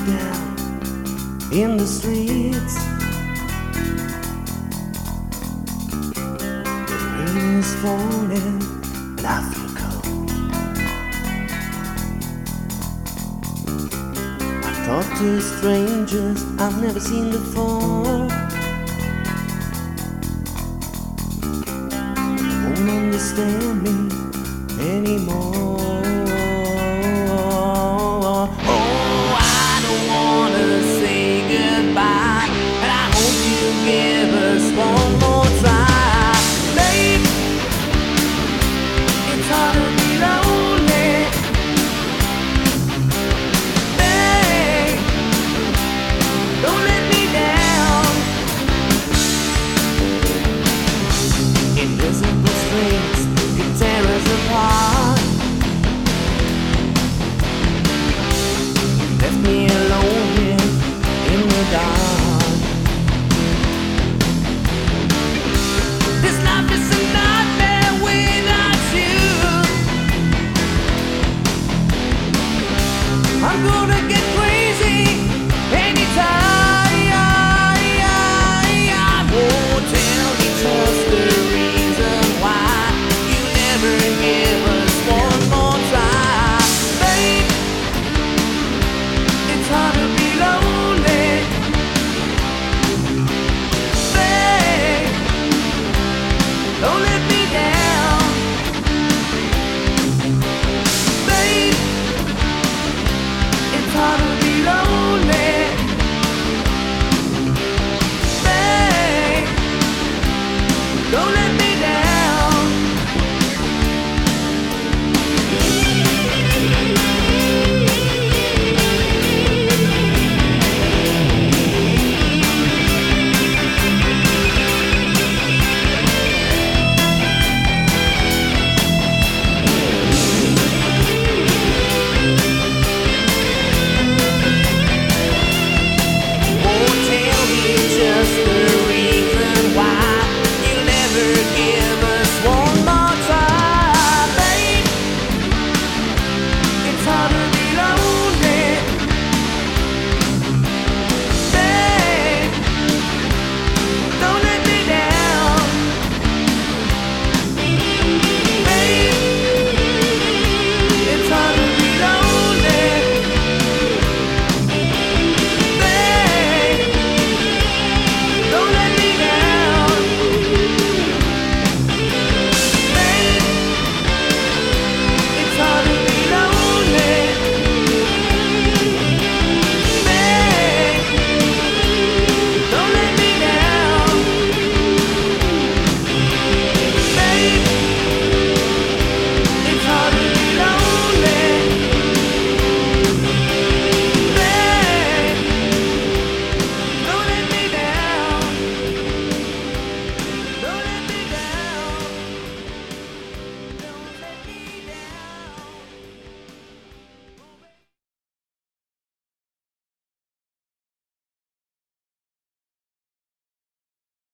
down in the streets. The rain is falling and I feel cold. I talk to strangers I've never seen before. They won't understand me anymore. Invisible strings can tear us apart. Left me alone here in the dark. This life is a nightmare without you. I'm gonna get